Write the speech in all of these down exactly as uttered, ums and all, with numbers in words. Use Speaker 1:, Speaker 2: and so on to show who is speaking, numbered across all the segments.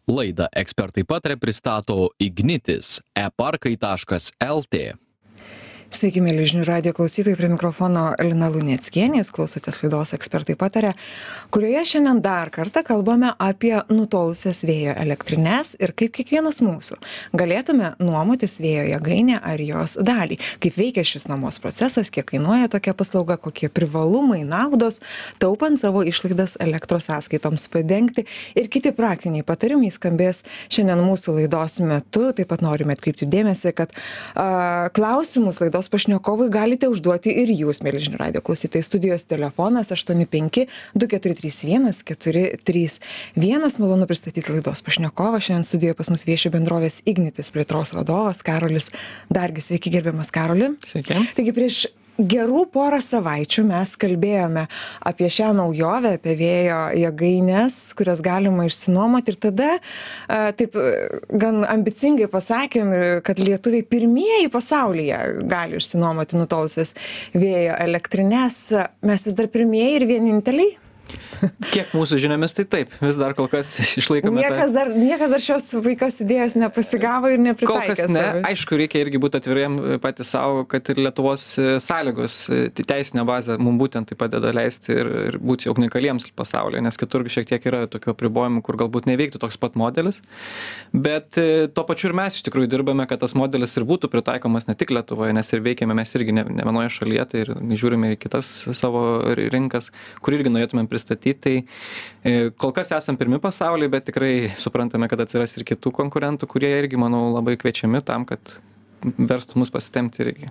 Speaker 1: Laidą ekspertai pataria pristato Ignitis e parkai taškas lt.
Speaker 2: Sveiki, mėly žinių radijo klausytojai, prie mikrofono Lina Luneckienė, jūs klausotės laidos ekspertai pataria, kurioje šiandien dar kartą kalbame apie nutolusias vėjo elektrines ir kaip kiekvienas mūsų galėtume nuomotis vėjo jėgainę ar jos dalį, kaip veikia šis nuomos procesas, kiek kainuoja tokia paslauga, kokie privalumai, naudos, taupant savo išlaidas elektros sąskaitoms padengti ir kiti praktiniai patarimai skambės šiandien mūsų laidos metu. Taip pat norime atkreipti dėmesį, kad a, klausimus laidos pašnekovui galite užduoti ir jūs, mėly žinių radijo klausytojai. Studijos telefonas aštuoni penki du keturi trys vienas keturi trys vienas. Malonu pristatyti laidos pašnekovą. Šiandien studijoje pas mus vieši bendrovės Ignitis plėtros vadovas Karolis Dargis. Sveiki, gerbiamas Karoli.
Speaker 3: Sveiki.
Speaker 2: Taigi prieš gerų porą savaičių mes kalbėjome apie šią naujovę, apie vėjo jėgaines, kurias galima išsinuomoti, ir tada a, taip gan ambicingai pasakėm, kad lietuviai pirmieji pasaulyje gali išsinuomoti nutolusias vėjo elektrines. Mes vis dar pirmieji ir vieninteliai?
Speaker 3: Kiek mūsų žiniomis, tai taip, vis dar kol kas išlaikome.
Speaker 2: Niekas dar, niekas dar šios vaikos idėjos nepasigavo ir nepritaikė.
Speaker 3: Kol kas ne, savo. Aišku, reikia irgi būti atviriem patys savo, kad ir Lietuvos sąlygos, teisinė bazė mums būtent tai padeda leisti ir, ir būti unikaliems pasaulyje, nes kitur šiek tiek yra tokių apribojimų, kur galbūt neveiktų toks pat modelis. Bet tuo pačiu ir mes iš tikrųjų dirbame, kad tas modelis ir būtų pritaikomas ne tik Lietuvoje, nes ir veikiame mes irgi ne, ne vienoje šalyje, tai ir žiūrime į kitas savo rinkas, kur irgi norėtumėm pristatyti. Tai kol kas esam pirmi pasaulyje, bet tikrai suprantame, kad atsiras ir kitų konkurentų, kurie irgi, manau, labai kviečiami tam, kad verstų mus pasitemti irgi.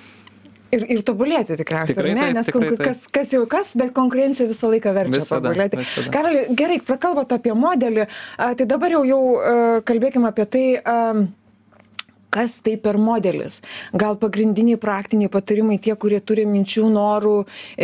Speaker 2: Ir, ir tobulėti tikriausiai,
Speaker 3: tikrai,
Speaker 2: ne?
Speaker 3: Taip,
Speaker 2: Nes
Speaker 3: tikrai,
Speaker 2: kas, kas jau kas, bet konkurencija visą laiką verčia
Speaker 3: visada,
Speaker 2: tobulėti.
Speaker 3: Visada.
Speaker 2: Karoli, gerai, prakalbant apie modelį, tai dabar jau, jau kalbėkime apie tai, kas tai per modelis. Gal pagrindiniai praktiniai patarimai tie, kurie turi minčių, norų e,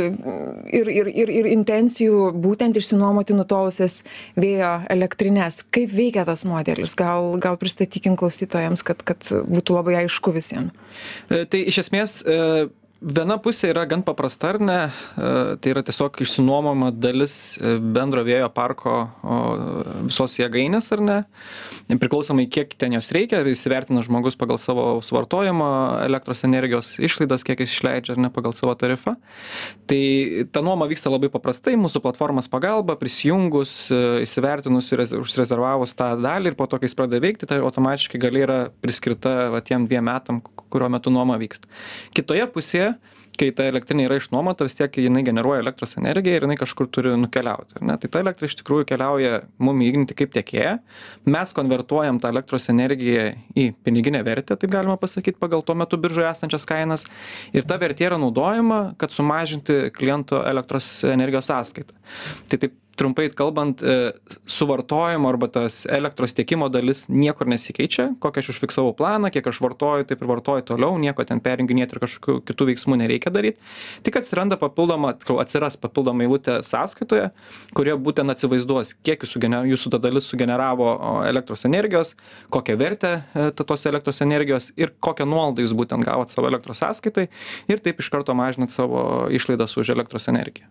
Speaker 2: ir, ir, ir, ir intencijų būtent išsinuomoti nutolusias vėjo elektrines. Kaip veikia tas modelis? Gal, gal pristatykim klausytojams, kad, kad būtų labai aišku visiems.
Speaker 3: E, tai iš esmės e, viena pusė yra gan paprasta, ar ne? E, tai yra tiesiog išsinuomama dalis bendro vėjo parko o, visos jėgainės, ar ne? Priklausomai kiek ten jos reikia, įsivertina žmogus pagal savo suvartojimą elektros energijos išlaidas, kiek jis išleidžia, ar ne, pagal savo tarifą. Tai ta nuoma vyksta labai paprastai, mūsų platformos pagalba, prisijungus, įsivertinus ir užsirezervavus tą dalį ir po to, kai jis pradeda veikti, tai automatiškai gali yra priskirta va, tiem dviem metam, kurio metu nuoma vyksta. Kitoje pusėje, kai ta elektrinė yra išnuomota, vis tiek jinai generuoja elektros energiją ir jinai kažkur turi nukeliauti. Ne? Tai ta elektra iš tikrųjų keliauja mum į Ignitį kaip tiekėją. Mes konvertuojam tą elektros energiją į piniginę vertę, taip galima pasakyti, pagal tuo metu biržoje esančias kainas. Ir ta vertė yra naudojama, kad sumažinti kliento elektros energijos sąskaitą. Tai taip trumpai kalbant, suvartojimo arba tas elektros tiekimo dalis niekur nesikeičia. Kokią aš užfiksavau planą, kiek aš vartoju, taip ir vartoju toliau, nieko ten perjunginėti ir kažkokių kitų veiksmų nereikia daryti. Tik atsiranda papildoma, atsiras papildoma eilutė sąskaitoje, kurie būtent atsivaizduos, kiek jūsų, jūsų ta dalis sugeneravo elektros energijos, kokią vertę tos elektros energijos ir kokią nuolaidą jūs būtent gavot savo elektros sąskaitai ir taip iš karto mažinat savo išlaidas už elektros energiją.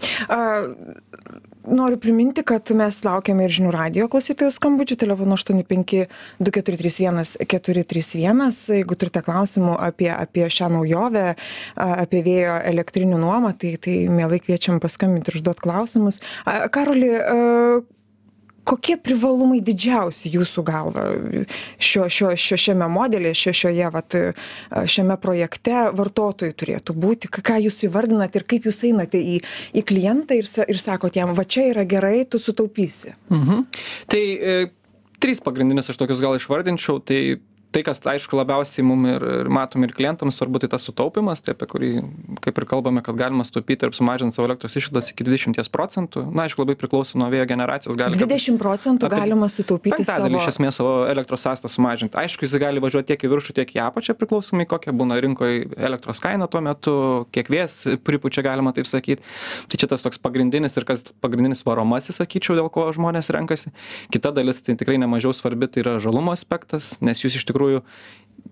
Speaker 2: A, noriu priminti, kad mes laukiame ir žinių radijo klausytojų skambučių telefonu aštuoni penki du keturi trys vienas keturi trys vienas. Jeigu turite klausimų apie, apie šią naujovę, apie vėjo elektrinių nuomą, tai, tai mielai kviečiam paskambinti ir užduoti klausimus. A, Karoli, a, kokie privalumai didžiausi jūsų galva šio, šio, šio, šiame modelėje, šio, šioje, vat, šiame projekte vartotojui turėtų būti? Ką jūs įvardinate ir kaip jūs einate į, į klientą ir, ir sakot jam, va čia yra gerai, tu sutaupysi?
Speaker 3: Mhm. Tai e, trys pagrindinius aš tokius gal išvardinčiau. Tai Tai, kas aišku labiausiai mum ir, ir matom ir klientams svarbu, tai tas sutaupimas, tai apie kurį, kaip ir kalbame, kad galima sutaupyti ir sumažinti savo elektros išlaidas iki dvidešimt procentų. Na, aišku, labai priklauso nuo vėjo generacijos. Gali,
Speaker 2: dvidešimt procentų galima sutaupyti savo...
Speaker 3: Penktadalį iš esmės savo elektros sąskaitą sumažinti. Aišku, jis gali važiuoti tiek į viršų, tiek į apačią, priklausomai kokia būna rinkoje elektros kaina tuo metu, kiek vėjas pripučia, galima taip sakyti. Tai čia tas toks pagrindinis ir kas pagrindinis varomasis, sakyčiau, dėl ko žmonės renkasi. Kita dalis, tai tikrai nemažiau svarbi, tai yra žalumo aspektas, nes jūs iš tikrųjų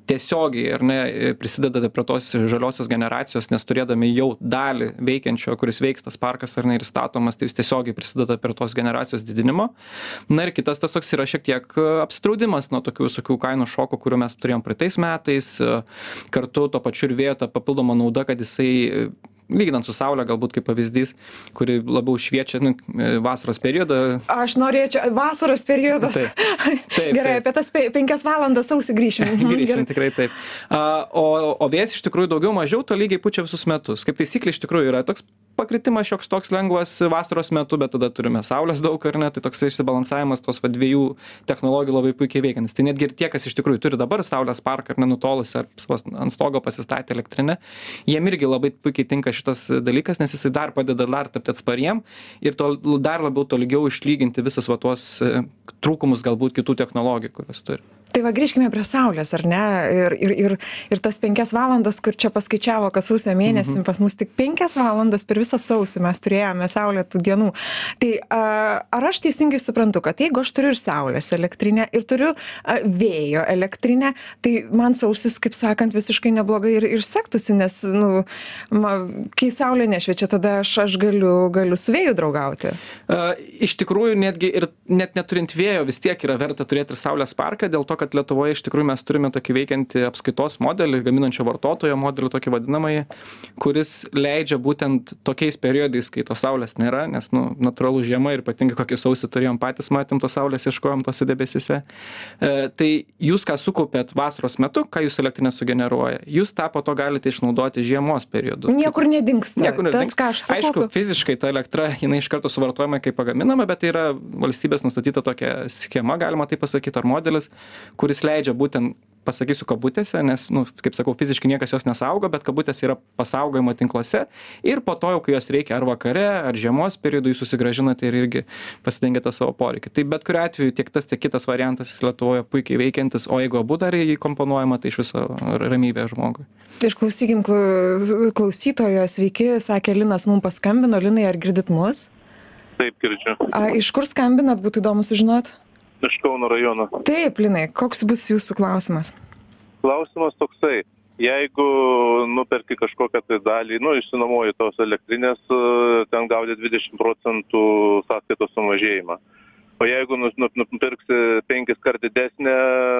Speaker 3: tiesiogiai ar ne prisidedate prie tos žaliosios generacijos, nes turėdami jau dalį veikiančio, kuris veiks tas parkas ar ne ir statomas, tai jūs tiesiogiai prisidedate prie tos generacijos didinimo. Na ir kitas tas toks yra šiek tiek apsidraudimas nuo tokių visokių kainų šokų, kurių mes turėjom praeitais metais, kartu to pačiu ir vėjo ta papildoma nauda, kad jisai lyginant su saulė, galbūt kaip pavyzdys, kuri labiau šviečia nu, vasaros periodą.
Speaker 2: Aš norėčiau, vasaros periodas.
Speaker 3: Taip, taip,
Speaker 2: Gerai,
Speaker 3: taip.
Speaker 2: apie tas pe, penkias valandas sausį grįšim.
Speaker 3: Grįšim, tikrai taip. O, o vėjas iš tikrųjų daugiau mažiau to lygiai pučia visus metus. Kaip taisyklė iš tikrųjų yra toks pakritimas šioks toks lengvas vasaros metu, bet tada turime saulės daug ar ne, tai toks išsibalansavimas tos va dviejų technologijų labai puikiai veikiantis. Tai netgi ir tie, kas iš tikrųjų turi dabar saulės parką ar nenutolus, ar ant stogo pasistatė elektrinę, jiem irgi labai puikiai tinka šitas dalykas, nes jisai dar padeda dar tapti atspariem ir to, dar labiau tolygiau išlyginti visus va tuos trūkumus galbūt kitų technologijų, kurios turi.
Speaker 2: Tai va grįžkime prie saulės, ar ne? Ir, ir, ir, ir tas penkias valandas, kur čia paskaičiavo, kad sausio mėnesį mhm. pas mus tik penkias valandas per visą sausį mes turėjome saulėtų dienų. Tai a, ar aš teisingai suprantu, kad jeigu aš turiu ir saulės elektrinę, ir turiu a, vėjo elektrinę, tai man sausis, kaip sakant, visiškai neblogai ir, ir sektųsi, nes, nu, ma, kai saulė nešviečia, tada aš, aš galiu, galiu su vėju draugauti.
Speaker 3: Uh, iš tikrųjų, netgi ir net neturint vėjo, vis tiek yra verta turėti ir saulės parką, dėl to, kad Lietuvoje iš tikrųjų mes turime tokį veikiantį apskaitos modelį, gaminančio vartotojo modelį, tokį vadinamąjį, kuris leidžia būtent tokiais periodais, kai tos saulės nėra, nes, nu, natūralu žiema ir ypatingai kokį sausį turėjom patys, matėm tos saulės, ieškojom tose debesise. E, tai jūs, ką sukaupėt vasaros metu, ką jūs elektrinė sugeneruoja, jūs tą po to galite išnaudoti žiemos periodu.
Speaker 2: Niekur nedingsta.
Speaker 3: Niekur nedingsta.
Speaker 2: Tas, ką aš sukaupiu.
Speaker 3: Aišku, fiziškai ta elektra, jinai iš karto suvartojama, kaip pagaminama, bet tai yra valstybės nustatyta tokia schema, galima tai pasakyti, ar modelis, kuris leidžia būtent, pasakysiu kabutėse, nes, nu, kaip sakau, fiziškai niekas jos nesaugo, bet kabutės yra pasaugojimo tinkluose ir po to, jau kai jos reikia ar vakare, ar žiemos periodui susigražinate ir irgi pasidengėte savo poreikį. Tai bet kuriuo atveju tiek tas, tiek kitas variantas Lietuvoje puikiai veikiantis, o jeigu abu dar jį komponuojama, tai iš viso ramybė žmogui.
Speaker 2: Išklausykim klausytojo, sveiki, sakė Linas, mums paskambino. Linai, ar girdit mus?
Speaker 4: Taip, girdžiu.
Speaker 2: A, iš kur skambinat, būtų įdomu sužinot?
Speaker 4: Iš Kauno rajono.
Speaker 2: Taip, Linai, koks bus jūsų klausimas?
Speaker 4: Klausimas toksai, jeigu nuperki kažkokią tai dalį, nu, išsinuomoji tos elektrinės, ten gauni dvidešimt procentų sąskaitos sumažėjimą. O jeigu nupirksi penkis kart didesnę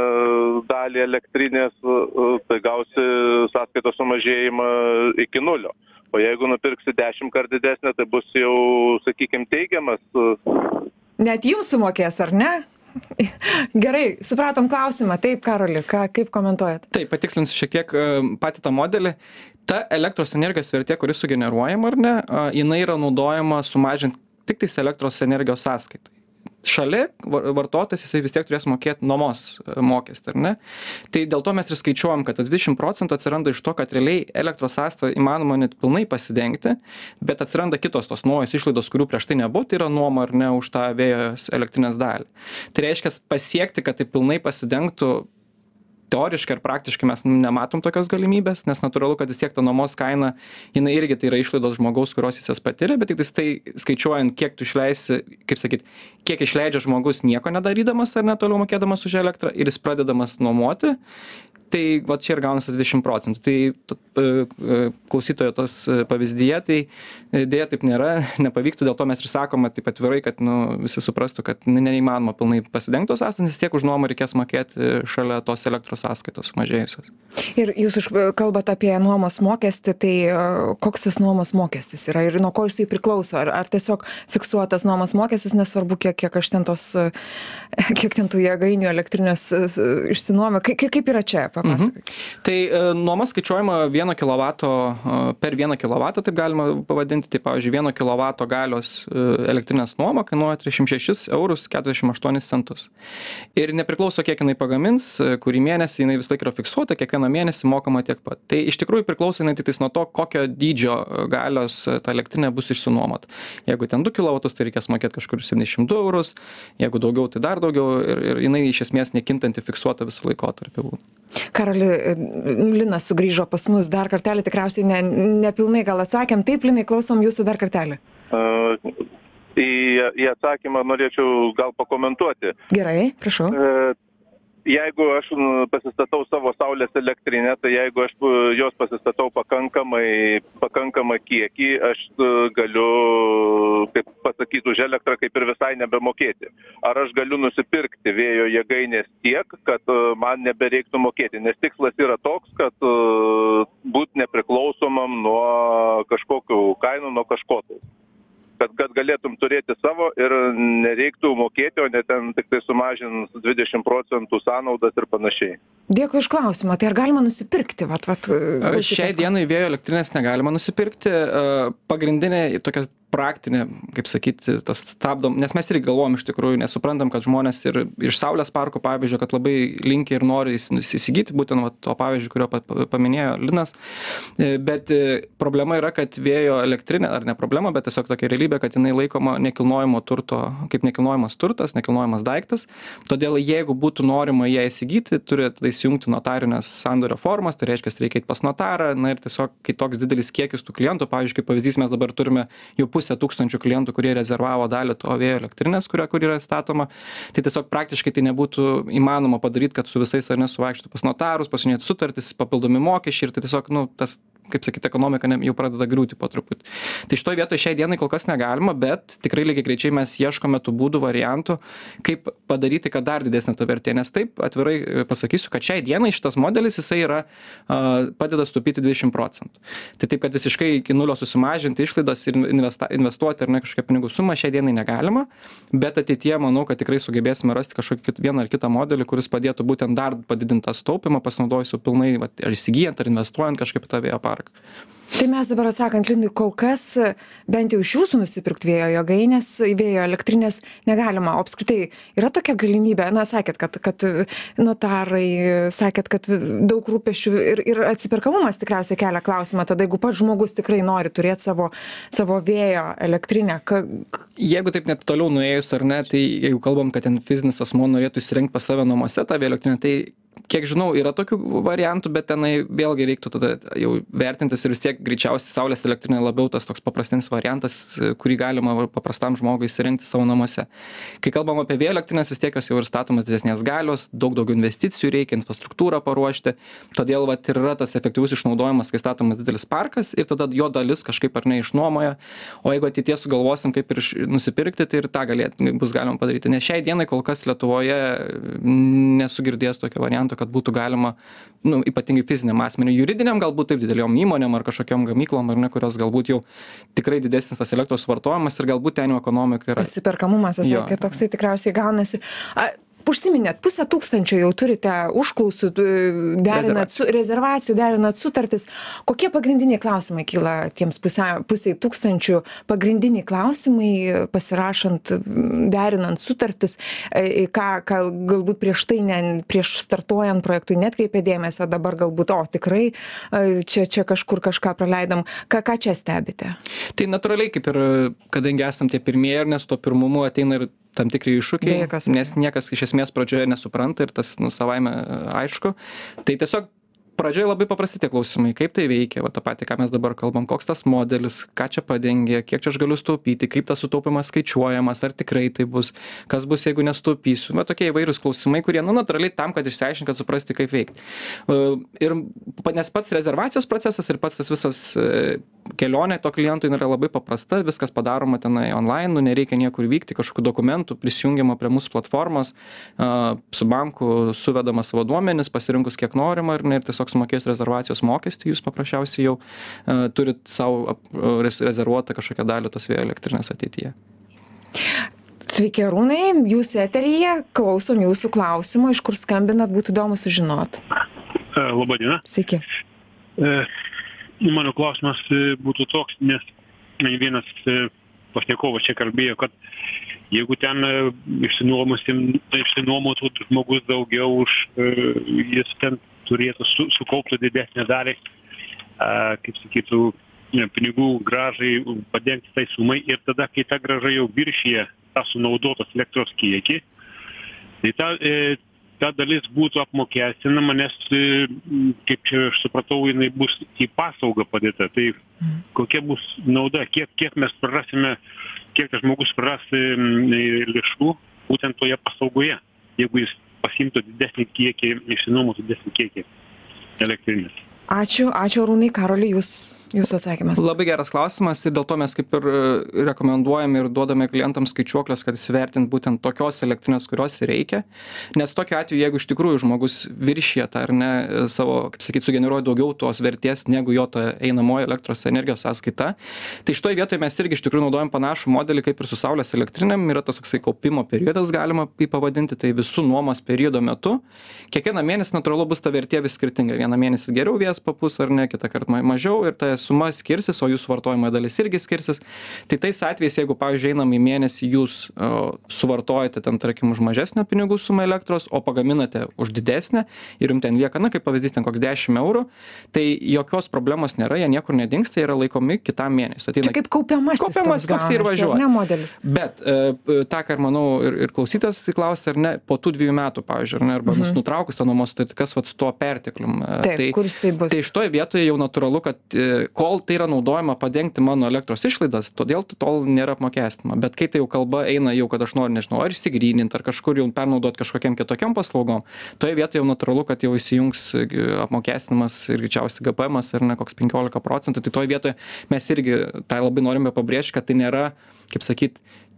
Speaker 4: dalį elektrinės, tai gausi sąskaitos sumažėjimą iki nulio. O jeigu nupirksi dešimt kart didesnę, tai bus jau, sakykime, teigiamas.
Speaker 2: Net jums sumokės, ar ne? Gerai, supratom klausimą. Taip, Karoli, ką, kaip komentuojat?
Speaker 3: Taip, patikslinsiu šiek tiek patį tą modelį. Ta elektros energijos vertė, kuri sugeneruojama, ar ne, jinai yra naudojama sumažinti tik tais elektros energijos sąskaitai. Šalia vartotojas jisai vis tiek turės mokėti nuomos mokestį, ar ne? Tai dėl to mes ir skaičiuojam, kad tas dvidešimt procentų atsiranda iš to, kad realiai elektros sąskaitą įmanoma net pilnai pasidengti, bet atsiranda kitos tos naujos išlaidos, kurių prieš tai nebuvo, tai yra nuoma ar ne už tą vėjo elektrinės dalį. Tai reiškia pasiekti, kad tai pilnai pasidengtų. Teoriškai ir praktiškai mes nematom tokios galimybės, nes natūralu, kad vis tiek ta nuomos kaina, jinai irgi tai yra išlaidos žmogaus, kurios jis jas patiria, bet tik tai skaičiuojant, kiek tu išleisi, kaip sakyt, kiek išleidžia žmogus nieko nedarydamas ar net toliau mokėdamas už elektrą ir jis pradedamas nuomoti, tai va čia ir gaunasi dvidešimt procentų. Tai klausytojo tos pavyzdyje, tai dėja taip nėra, nepavyktų, dėl to mes ir sakome taip atvirai, kad nu, visi suprastų, kad neįmanoma pilnai pasidengti tos sąskaitos, tiek už nuomą reikės mokėti šalia tos elektros sąskaitos mažėjusios.
Speaker 2: Ir jūs kalbate apie nuomos mokestį, tai koks tas nuomos mokestis yra ir nuo ko jisai priklauso? Ar, ar tiesiog fiksuotas nuomos mokestis, nesvarbu, kiek, kiek aš ten tos, kiek ten tų jėgainių elektrinės išsinuomė, kaip, kaip yra čia? Mhm.
Speaker 3: Tai e, nuoma skaičiuojama vieno kilovato, e, per vieną kilovatą, taip galima pavadinti, tai pavyzdžiui, vieno kilovato galios e, elektrinės nuoma kainuoja trisdešimt šešis eurus keturiasdešimt aštuonis centus. Ir nepriklauso, kiek jinai pagamins, e, kurį mėnesį jinai vis laik yra fiksuota, kiekvieną mėnesį mokama tiek pat. Tai iš tikrųjų priklauso jinai tik nuo to, kokio dydžio galios ta elektrinė bus išsinuomota. Jeigu ten du kilovatus, tai reikės mokėti kažkur septyniasdešimt du eurus, jeigu daugiau, tai dar daugiau ir, ir jinai iš esmės nekintanti fiksuota visą laikotarpį.
Speaker 2: Karoli, Linas sugrįžo pas mus dar kartelį, tikriausiai ne, nepilnai gal atsakėm. Taip, Linai, klausom jūsų dar kartelį.
Speaker 4: Uh, į, į atsakymą norėčiau gal pakomentuoti.
Speaker 2: Gerai, prašau.
Speaker 4: Uh, jeigu aš pasistatau savo saulės elektrinę, tai jeigu aš jos pasistatau pakankamai, pakankamą kiekį, aš galiu, kaip pasakyti, už elektrą kaip ir visai nebemokėti. Ar aš galiu nusipirkti vėjo jėgainės tiek, kad man nebereiktų mokėti, nes tikslas yra toks, kad būt nepriklausomam nuo kažkokių kainų, nuo kažko tai. Kad, kad galėtum turėti savo ir nereiktų mokėti, o ne ten tik tai sumažins dvidešimt procentų sąnaudas ir panašiai.
Speaker 2: Dėkui iš klausimą. Tai ar galima nusipirkti? Vat, vat,
Speaker 3: Šiai dienai vėjo elektrinės negalima nusipirkti. Pagrindinė tokia praktinė, kaip sakyti, tas stabdom, nes mes irgi galvojam iš tikrųjų, nesuprantam, kad žmonės ir iš saulės parko, pavyzdžiui, kad labai linkia ir nori įsigyti, būtent va, to pavyzdžiui, kurio paminėjo Linas. Bet problema yra, kad vėjo elektrinė, ar ne problema, bet tiesiog tokia realybė, kad jinai laikoma nekilnojamo turto, kaip nekilnojamas turtas, nekilnojamas daiktas. Todėl jeigu būtų norima ją įsigyti, turi tada įsijungti notarinės sandorio formas, tai reiškia, reikia eiti pas notarą, na ir tiesiog, kai toks didelis kiekis tų klientų, pavyzdžiui, kaip pavyzdys, mes dabar turime jau pusę tūkstančių klientų, kurie rezervavo dalį to vėjo elektrinės, kuria kur yra statoma, tai tiesiog praktiškai tai nebūtų įmanoma padaryti, kad su visais ar nesuvaikštų pas notarus, pasinėti sutartis, papildomi mokesčiai ir tai tiesiog, nu, tas, kaip sakyti, ekonomika jau pradeda griūti po truputį. Tai šitoje vietoje šiai dienai kol kas negalima, bet tikrai lygiai greičiai mes ieškome tų būdų, variantų, kaip padaryti, kad dar didesnė ta vertė. Nes taip, atvirai pasakysiu, kad šiai dienai šitas modelis, jisai yra, padeda stupyti dvidešimt procentų. Tai taip, kad visiškai iki nulio susimažinti išlaidas ir investa, investuoti ar ne kažkokią pinigų sumą šiai dienai negalima, bet ateityje manau, kad tikrai sugebėsime rasti kažkokį vieną ar kitą modelį, kuris padėtų būtent dar padidintą sutaupymą, pasinaudojus pilnai, va, ar įsigijant, ar investuojant kažkaip tą vėjo parką.
Speaker 2: Tai mes dabar atsakant Linui, kol kas bent jau iš jūsų nusipirkti vėjo jėgainės, vėjo elektrinės negalima. O apskritai yra tokia galimybė, na, sakėt, kad, kad notarai, sakėt, kad daug rūpesčių ir, ir atsiperkamumas tikriausiai kelia klausimą, tada jeigu pats žmogus tikrai nori turėti savo, savo vėjo elektrinę. Ka...
Speaker 3: Jeigu taip net toliau nuėjus ar ne, tai jeigu kalbam, kad ten fizinis asmuo norėtų įsirengti pas save namuose tą vėjo elektrinę, tai kiek žinau, yra tokių variantų, bet tenai vėlgi reiktų tada jau vertintis ir vis tiek greičiausiai saulės elektrinė labiau tas toks paprastinis variantas, kurį galima paprastam žmogui įsirengti savo namuose. Kai kalbam apie vėjo elektrinės, vis tiek jos jau ir statomas didesnės galios, daug daugiau investicijų reikia, infrastruktūrą paruošti, todėl vat ir yra tas efektyvus išnaudojimas, kai statomas didelis parkas ir tada jo dalis kažkaip ar ne išnuomoja, o jeigu ateities sugalvosim kaip ir nusipirkti, tai ir tą galėt, bus galima padaryti. Nes šiai dienai kol kas Lietuvoje nesu girdėjęs tokio varianto, kad būtų galima, nu, ypatingai fiziniam asmeniui, juridiniam galbūt taip dideliom įmonėm ar kažkokiom gamyklom, ar ne, kurios galbūt jau tikrai didesnis tas elektros vartojimas ir galbūt ten jau ekonomika yra.
Speaker 2: Atsiperkamumas visai kitoksai tikriausiai gaunasi. A, užsiminėt, pusę tūkstančio jau turite užklausų, derinat su, rezervacijų, derinat sutartis. Kokie pagrindiniai klausimai kyla tiems pusė, pusiai tūkstančių? Pagrindiniai klausimai pasirašant, derinant sutartis, ką, ką galbūt prieš tai, ne, prieš startuojant projektui netkreipė dėmesio, dabar galbūt, o tikrai čia, čia kažkur kažką praleidom. Ką, ką čia stebite?
Speaker 3: Tai natūraliai, kaip ir, kadangi esam tie pirmieji ir nes to pirmumu ateina ir tam tikri iššūkiai, nes niekas iš esmės pradžioje nesupranta ir tas, nu, savaime aišku. Tai tiesiog pradžioje labai paprasti tie klausimai, kaip tai veikia, va tą patį, ką mes dabar kalbam, koks tas modelis, ką čia padengia, kiek čia aš galiu sutaupyti, kaip tas sutaupimas skaičiuojamas, ar tikrai tai bus, kas bus, jeigu nestaupysiu. Va tokie įvairūs klausimai, kurie, nu, natūraliai tam, kad išsiaiškinti, kad suprasti, kaip veikti. Ir nes pats rezervacijos procesas ir pats tas visas kelionė to klientui yra labai paprasta, viskas padaroma tenai online, nu, nereikia niekur vykti, kažkokių dokumentų, prisijungiama prie mūsų platformos, su banku suvedama savo duomenis, pasirinkus kiek norima ir, ir tiesiog sumokėjus rezervacijos mokestį, jūs paprasčiausiai jau uh, turit savo uh, rezervuotą kažkokią dalį tos vėjo elektrinės ateityje.
Speaker 2: Sveiki, Arūnai, jūs eteryje, klausom jūsų klausimo, iš kur skambinat, būtų įdomu sužinot.
Speaker 5: Labą dieną.
Speaker 2: Sveiki.
Speaker 5: Mano klausimas būtų toks, nes vienas pašnekovas čia kalbėjo, kad jeigu ten išsinuomotų žmogus daugiau už, jis ten turėtų su, sukauptų didesnę dalį, a, kaip sakytų, pinigų gražai padengti tai sumai ir tada, kai ta graža jau viršyje tą sunaudotos elektros kiekį, tai ta, e, ta dalis būtų apmokestinama, nes, e, kaip čia aš supratau, jinai bus į paslaugą padėta. Tai kokia bus nauda, kiek, kiek mes prarasime, kiek tas žmogus praras e, lėšų būtent toje paslaugoje, jeigu jis pasiimtų didesnį kiekį, išsinuomotų didesnį kiekį elektrinės.
Speaker 2: Ačiū, ačiū Arūnai. Karoli, jūs, jūsų atsakymas.
Speaker 3: Labai geras klausimas ir dėl to mes kaip ir rekomenduojame ir duodame klientams skaičiuoklės, kad įsivertint būtent tokios elektrinės, kurios reikia. Nes tokiu atveju, jeigu iš tikrųjų žmogus viršija tą ar ne savo, kaip sakyt, sugeneruoja daugiau tos vertės negu jo ta einamoji elektros energijos sąskaita, tai šitoje vietoje mes irgi iš tikrųjų naudojam panašų modelį kaip ir su saulės elektrinėm. Yra tas toksai kaupimo periodas, galima jį pavadinti, tai visų nuomos periodo metu. Kiekvieną mėnesį natūralu bus ta vertė vis skirtinga. Vieną mėnesį geriau vėjas papus ar ne, kitą kartą mažiau ir ta suma skirsis, o jūsų vartojimo dalis irgi skirsis. Tai tais atvejais, jeigu, pavyzdžiui, einam į mėnesį, jūs o, suvartojate ten, tarkim, už mažesnę pinigų sumą elektros, o pagaminate už didesnę ir jums ten lieka, na, kaip pavyzdys, ten koks dešimt eurų, tai jokios problemos nėra, jie niekur nedingsta, jie yra laikomi kitam mėnesiui.
Speaker 2: Ateina, čia kaip kaupiamasis,
Speaker 3: kaupiamasis toks ir važiuoja.
Speaker 2: Ne modelis.
Speaker 3: Bet e, tą, ką ir manau, ir, ir klausytas klausia, ar ne, po tų dviejų metų, pavyzdžiui, ar ne, arba mhm. nutraukus tą nuomos, tai kas vat su tuo perteklium.
Speaker 2: Taip,
Speaker 3: tai,
Speaker 2: kur jisai bus?
Speaker 3: Tai šitoje vietoje jau natūralu, kad kol tai yra naudojama padengti mano elektros išlaidas, todėl tol nėra apmokestinama. Bet kai tai jau kalba eina jau, kad aš noriu, nežinau, ar išsigryninti, ar kažkur jau pernaudoti kažkokiam kitokiam paslaugom, toje vietoje jau natūralu, kad jau įsijungs apmokestinimas ir greičiausiai G P Emas ir ne koks penkiolika procentų. Tai toje vietoje mes irgi tai labai norime pabrėžti, kad tai nėra, kaip sakyt,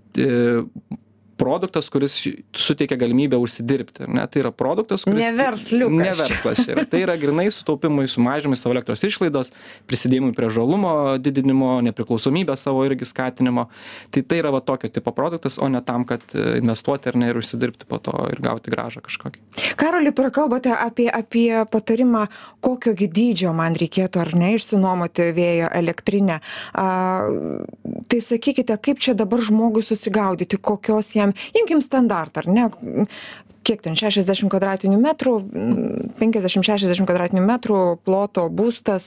Speaker 3: produktas, kuris suteikia galimybę užsidirbti. Ne? Tai yra produktas, kuris...
Speaker 2: Ne versliukas.
Speaker 3: Ne verslas čia yra. Tai yra grinai sutaupimui, sumažimui savo elektros išlaidos, prisidėjimui prie žalumo didinimo, nepriklausomybės savo irgi skatinimo. Tai tai yra va tokio tipo produktas, o ne tam, kad investuoti ar ne ir užsidirbti po to ir gauti grąžą kažkokį.
Speaker 2: Karoli, prakalbate apie, apie patarimą, kokio dydžio man reikėtų ar ne išsinuomoti vėjo elektrinę. A, tai sakykite, kaip čia dabar žmogui susigaudyti, kokios jam imkim standartą, ar ne? Kiek ten šešiasdešimt kvadratinių metrų, penkiasdešimt šešiasdešimt kvadratinių metrų ploto būstas,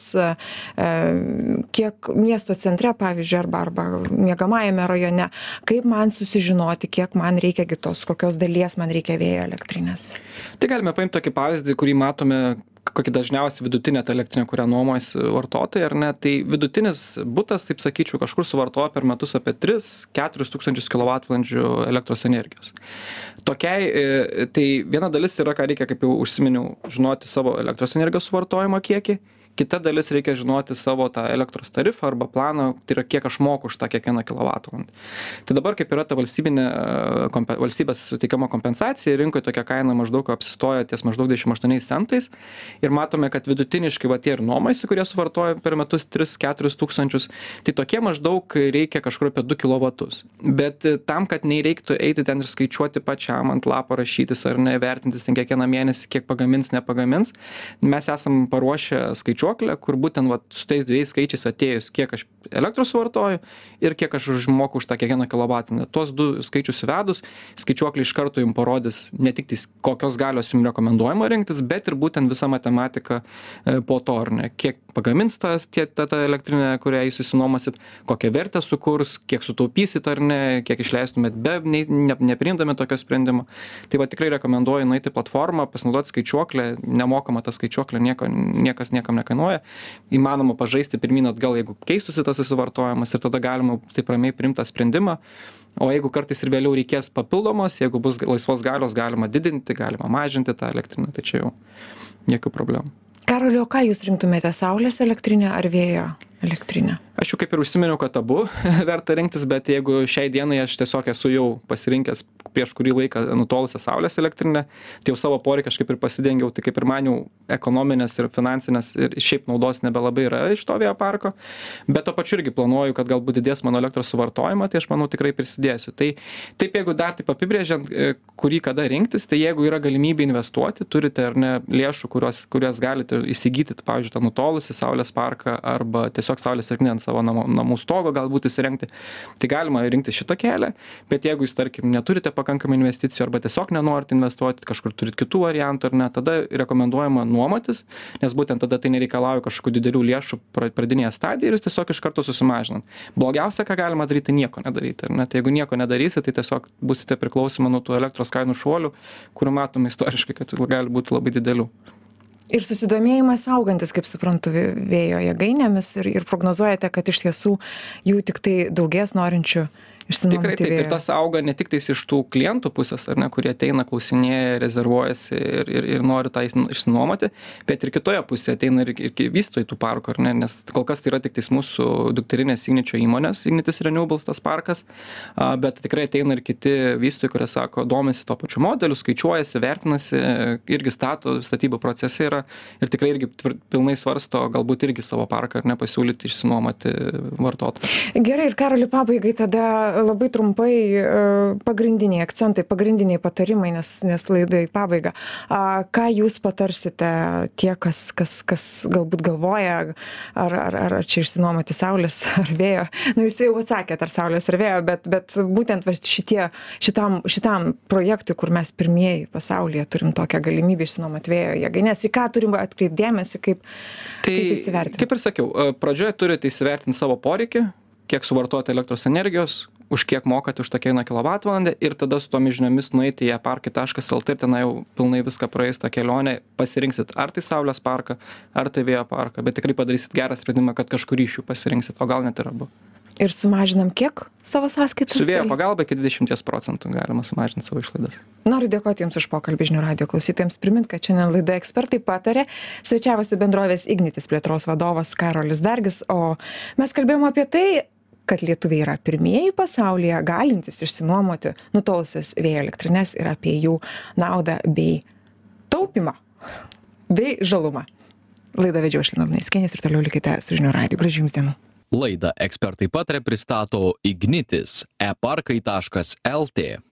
Speaker 2: kiek miesto centre, pavyzdžiui, arba, arba miegamajame rajone. Kaip man susižinoti, kiek man reikia kitos, kokios dalies man reikia vėjo elektrinės?
Speaker 3: Tai galime paimti tokį pavyzdį, kurį matome, kokį dažniausiai vidutinė ta elektrinė, kurią nuomojasi vartotojai, ar ne, tai vidutinis butas, taip sakyčiau, kažkur suvartoja per metus apie tris keturis tūkstančius kilovatvalandžių elektros energijos. Tokiai, tai viena dalis yra, ką reikia, kaip jau užsiminiau, žinoti savo elektros energijos suvartojimo kiekį. Kita dalis reikia žinoti savo tą elektros tarifą arba planą, tai yra kiek aš moku už tą kiekvieną kilovatvalandę. Tai dabar kaip yra ta valstybinė, valstybės suteikiama kompensacija, rinkoje tokia kaina maždaug apsistoja ties maždaug dvidešimt aštuoniais centais ir matome, kad vidutiniškai va tie ir nuomojasi, kurie suvartoja per metus tris keturis tūkstančius, tai tokie maždaug reikia kažkur apie du kilovatus. Bet tam, kad nereiktų eiti ten ir skaičiuoti pačiam ant lapo rašytis ar ne, vertintis ten kiekvieną mėnesį, kiek pagamins, nepagamins, mes esam paruošę skaičiuoti, kur būtent vat, su tais dviejais skaičiais atėjus, kiek aš elektros suvartoju ir kiek aš užmoku už tą kiekvieną kilovatvalandę. Tuos du skaičius įvedus, skaičiuoklė iš karto jums parodys ne tik tais, kokios galios jums rekomenduojama rinktis, bet ir būtent visa matematika po to, ar ne, kiek pagamins tas, tie, ta, ta elektrinė, kurią jūs susinuomasit, kokią vertę sukurs, kiek sutaupysit ar ne, kiek išleistumėt be, ne, ne, nepriimdami tokio sprendimo. Tai va tikrai rekomenduoju nueiti platformą, pasinaudoti skaičiuoklę, nemokama ta skaičiuoklė, nieko, niekas niekam nekainuoja. Įmanoma pažaisti pirmyn atgal, jeigu keistųsi tas susivartojimas ir tada galima taip ramiai priimti tą sprendimą. O jeigu kartais ir vėliau reikės papildomos, jeigu bus laisvos galios, galima didinti, galima mažinti tą elektrinę, tai čia jau jokių problemų.
Speaker 2: Karoli, o ką jūs rinktumėte, saulės elektrinę ar vėjo elektrinę?
Speaker 3: Aš jau kaip ir užsiminiau, kad abu verta rinktis, bet jeigu šiai dienai aš tiesiog esu jau pasirinkęs prieš kurį laiką nutolusią saulės elektrinę, tai jau savo poreikį kažkaip ir pasidengiau, tai kaip ir man jau ekonominės ir finansinės ir šiaip naudos nebelabai yra iš to vėjo parko, bet to pačiu irgi planuoju, kad galbūt didės mano elektros suvartojimą, tai aš manau tikrai prisidėsiu. Tai taip, jeigu dar taip apibrėžiant, kurį kada rinktis, tai jeigu yra galimybė investuoti, turite ar ne lėšų, kurios, kurias galite įsigyti, pavyzdžiui, tą nutolusį saulės parką arba tiesiog saulės elektrinę ant savo namų, namų stogo galbūt įsirengti, tai galima rinkti šitą kelią, bet jeigu jūs, tarkim, neturite pakankamai investicijų arba tiesiog nenorite investuoti, kažkur turit kitų variantų ar ne, tada rekomenduojama nuomotis, nes būtent tada tai nereikalauja kažkokių didelių lėšų pradinėje stadijoje ir jūs tiesiog iš karto susimažinant. Blogiausia, ką galima daryti, nieko nedaryti. Ar ne? Tai jeigu nieko nedarysite, tai tiesiog busite priklausomi nuo tų elektros kainų šuolių, kurių matome istoriškai, kad gali būti labai didelių.
Speaker 2: Ir susidomėjimas augantis, kaip suprantu, vėjo jėgainėmis ir, ir prognozuojate, kad iš tiesų jų tik tai daugės norinčių išsinuomoti
Speaker 3: Tikrai taip, ir
Speaker 2: vėjo.
Speaker 3: tas auga ne tik tais iš tų klientų pusės, ar ne, kurie ateina, klausinėja, rezervuojasi ir, ir, ir nori tą išsinuomoti, bet ir kitoje pusėje ateina ir, ir vystytojai tų parkų, ar ne, nes kol kas tai yra tik tais mūsų dukterinės Igničio įmonės, Ignitis Renewables tas parkas, a, bet tikrai ateina ir kiti vystytojai, kurie sako, domisi to pačiu modeliu, skaičiuojasi, vertinasi, irgi stato, statybų procese yra ir tikrai irgi tvir, pilnai svarsto, galbūt irgi savo parką, ar ne, pasiūlyti išsinuomoti vartotojai.
Speaker 2: Gerai, ir Karoli, pabaigai tada labai trumpai pagrindiniai akcentai, pagrindiniai patarimai, nes, nes laidai pabaiga. Ką jūs patarsite tie, kas, kas, kas galbūt galvoja, ar, ar, ar čia išsinuomoti saulės ar vėjo? Na, jūs jau atsakėt, ar saulės ar vėjo, bet, bet būtent va, šitie, šitam, šitam projektui, kur mes pirmieji pasaulyje turim tokią galimybę išsinuomoti vėjo jėgaines, į ką turim atkreipdėmėsi, kaip,
Speaker 3: tai,
Speaker 2: kaip įsivertinti?
Speaker 3: Kaip ir sakiau, pradžioje turite įsivertinti savo poreikį, kiek suvartojate elektros energijos, už kiek mokate už tą kiekvieną kilovatvalandę ir tada su tomis žiniomis nueiti į eparkai taškas lt ir ten jau pilnai viską praeis tą kelionę, pasirinksit ar tai saulės parką, ar tai vėjo parką, bet tikrai padarysit gerą sprendimą, kad kažkurį iš jų pasirinksit, o gal net ir abu.
Speaker 2: Ir sumažinam kiek savo sąskaitas?
Speaker 3: Su vėjo pagalba iki dvidešimties procentų galima sumažinti savo išlaidas.
Speaker 2: Noriu dėkoti Jums už pokalbį žinių radijo klausytojams. Primint, kad šiandien laida Ekspertai pataria. Svečiavosi bendrovės Ignitis plėtros vadovas Karolis Dargis, o mes kalbėjome apie tai, kad lietuviai yra pirmieji pasaulyje galintys išsinuomoti nutolusias vėjo elektrines ir apie jų naudą bei taupimą bei žalumą. Laidą vedžiau aš Lina Luneckienė ir toliau likite su žinių radiju. Gražių Jums dienų.
Speaker 1: Laidą Ekspertai pataria pristato Ignitis e parkai taškas lt.